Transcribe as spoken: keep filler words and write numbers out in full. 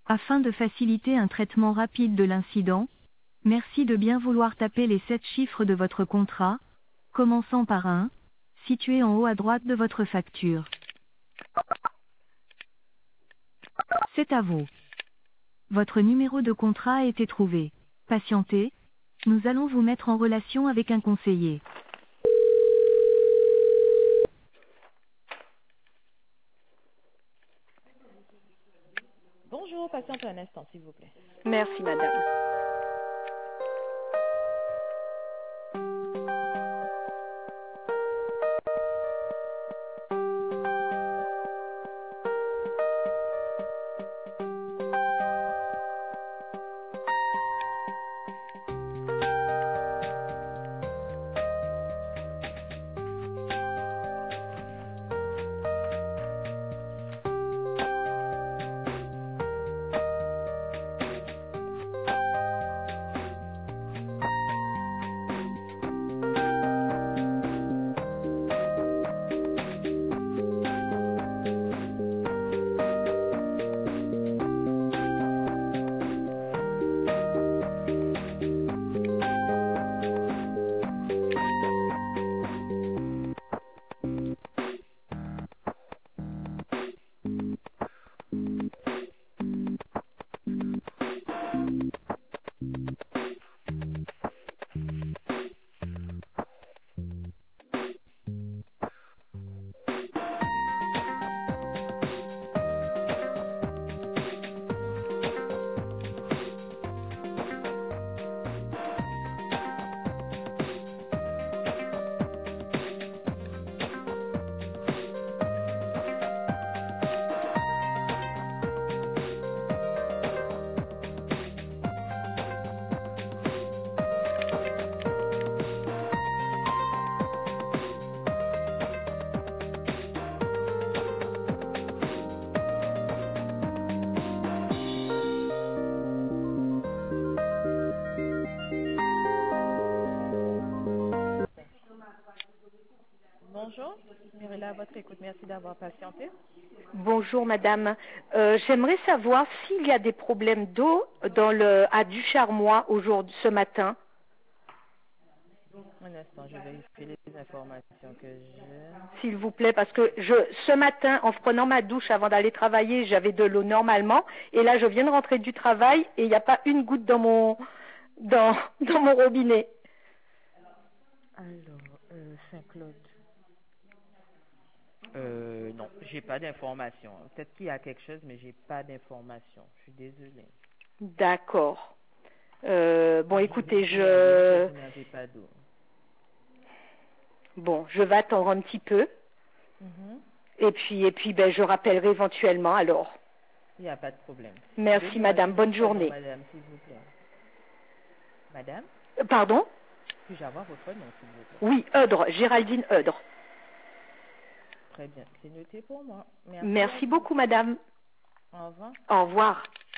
Afin de faciliter un traitement rapide de l'incident, merci de bien vouloir taper les sept chiffres de votre contrat, commençant par un, situé en haut à droite de votre facture. C'est à vous. Votre numéro de contrat a été trouvé. Patientez, nous allons vous mettre en relation avec un conseiller. Bonjour, patiente un instant, s'il vous plaît. Merci, madame. Bonjour, Mirella, à votre écoute. Merci d'avoir patienté. Bonjour, madame. Euh, J'aimerais savoir s'il y a des problèmes d'eau dans le à Ducharmois aujourd'hui, ce matin. Un instant, je vais vérifier les informations que j'ai. S'il vous plaît, parce que je, ce matin, en prenant ma douche avant d'aller travailler, j'avais de l'eau normalement, et là, je viens de rentrer du travail et il n'y a pas une goutte dans mon, dans, dans mon robinet. Alors, euh, Saint-Claude. Euh, non, j'ai pas d'informations. Peut-être qu'il y a quelque chose, mais j'ai pas d'informations. Je suis désolée. D'accord. Euh, bon, Je écoutez, vais signaler je, que vous n'avez pas d'eau. bon, je vais attendre un petit peu, Mhm. et puis, et puis, ben, je rappellerai éventuellement. Alors, Il n'y a pas de problème. merci, Donnez-moi madame. juste Bonne votre nom, journée. madame, s'il vous plaît. Madame, Euh, Pardon? puis-je avoir votre nom, s'il vous plaît? Oui, Eudre, Géraldine Eudre. Très bien, c'est noté pour moi. Merci à Merci vous. beaucoup, madame. Au revoir. Au revoir.